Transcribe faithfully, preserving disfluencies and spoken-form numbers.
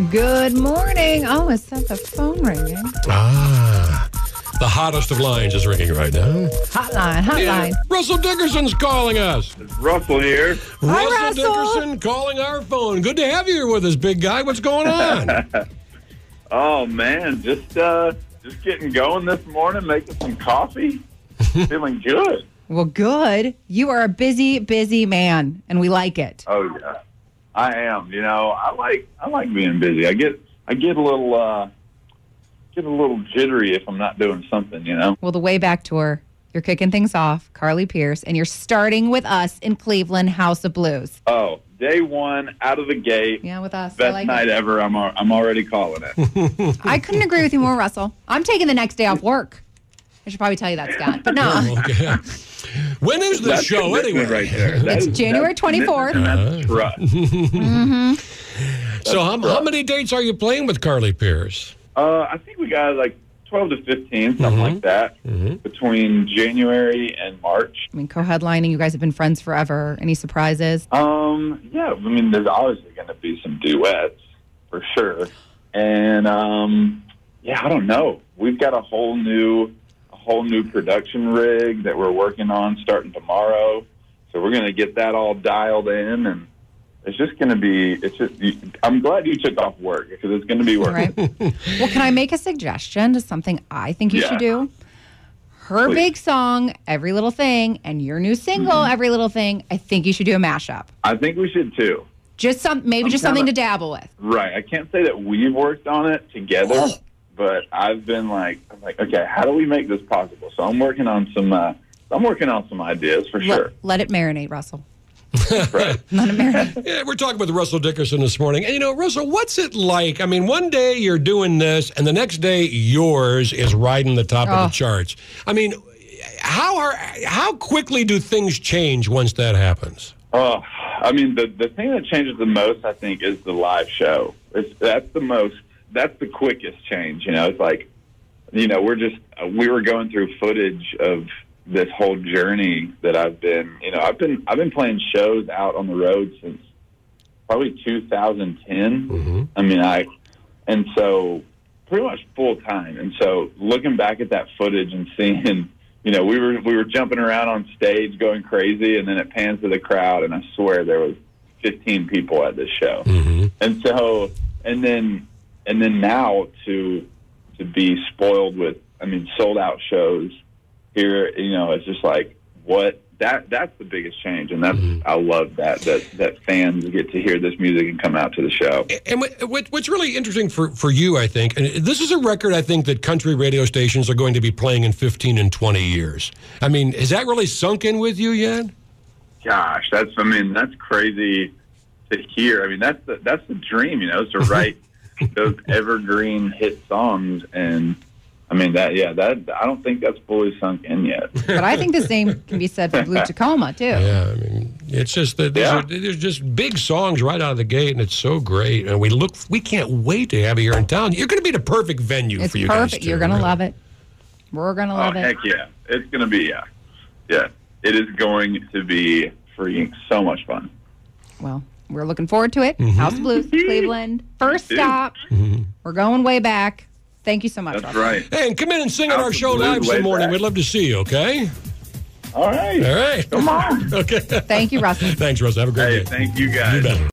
Good morning. Oh, is that the phone ringing? Ah, the hottest of lines is ringing right now. Hotline, hotline. Yeah, Russell Dickerson's calling us. It's Russell here. Hi, Russell, Russell. Dickerson calling our phone. Good to have you here with us, big guy. What's going on? Oh man, just uh, just getting going this morning, making some coffee, feeling good. Well, good. You are a busy, busy man, and we like it. Oh yeah, I am. You know, I like I like being busy. I get I get a little uh, get a little jittery if I'm not doing something. You know. Well, the Way Back Tour, you're kicking things off, Carly Pearce, and you're starting with us in Cleveland, House of Blues. Oh, day one out of the gate. Yeah, with us. I Best like night it. ever. I'm al- I'm already calling it. I couldn't agree with you more, Russell. I'm taking the next day off work. I should probably tell you that, Scott, but no. Okay. When is the That's show commitment anyway? right there. That It's is- January that's twenty-fourth. commitment and That's trust. So how, how many dates are you playing with Carly Pearce? Uh, I think we got like twelve to fifteen, something Mhm. like that, Mhm. between January and March. I mean, co-headlining, you guys have been friends forever. Any surprises? Um, yeah, I mean, there's obviously going to be some duets for sure, and um, yeah, I don't know. We've got a whole new, a whole new production rig that we're working on starting tomorrow. So we're going to get that all dialed in, and it's just going to be. It's just. I'm glad you took off work because it's going to be All work. right. Well, can I make a suggestion to something I think you Yeah. should do? Her Please. big song, Every Little Thing, and your new single, Mm-hmm. Every Little Thing, I think you should do a mashup. I think we should too. Just some, maybe I'm just something to kinda- dabble with. Right. I can't say that we've worked on it together, Oh. but I've been like, I'm like, okay, how do we make this possible? So I'm working on some. Uh, I'm working on some ideas for Let, sure. let it marinate, Russell. Right. Let it marinate. Yeah, we're talking with Russell Dickerson this morning. And, you know, Russell, what's it like? I mean, one day you're doing this, and the next day yours is riding the top Oh. of the charts. I mean, how are how quickly do things change once that happens? Oh, I mean, the the thing that changes the most, I think, is the live show. It's, that's the most. That's the quickest change. You know, it's like, you know, we're just uh, we were going through footage of this whole journey that I've been. You know, I've been I've been playing shows out on the road since probably two thousand ten. Mm-hmm. I mean, I and so pretty much full time. And so looking back at that footage and seeing, you know, we were we were jumping around on stage, going crazy, and then it pans to the crowd, and I swear there was fifteen people at this show. Mm-hmm. And so, and then, and then now to to be spoiled with, I mean, sold out shows here. You know, it's just like what that that's the biggest change, and that's Mm-hmm. I love that that that fans get to hear this music and come out to the show. And what- what- what's really interesting for, for you, I think, and this is a record I think that country radio stations are going to be playing in fifteen and twenty years. I mean, has that really sunk in with you yet? Gosh, that's I mean that's crazy to hear. I mean that's the that's the dream, you know, is to write those evergreen hit songs, and I mean that yeah that I don't think that's fully sunk in yet. But I think the same can be said for Blue Tacoma, too. Yeah, I mean, it's just that these Yeah. are, there's just big songs right out of the gate, and it's so great. And we look, we can't wait to have you here in town. You're going to be the perfect venue It's for you guys. perfect. too, You're going to really. love it. We're going to Oh love it. heck yeah, it's gonna be yeah yeah it is going to be freaking so much fun. Well, we're looking forward to it. Mm-hmm. House of Blues, Cleveland. First too. stop. We're going way back. Thank you so much, That's Russell. right. Hey, and come in and sing at House our of show Blues live way some morning. back. We'd love to see you, okay? All right, All right. come on. Okay. Thank you, Russell. Thanks, Russ. Have a great Hey, day. thank you guys. You bet.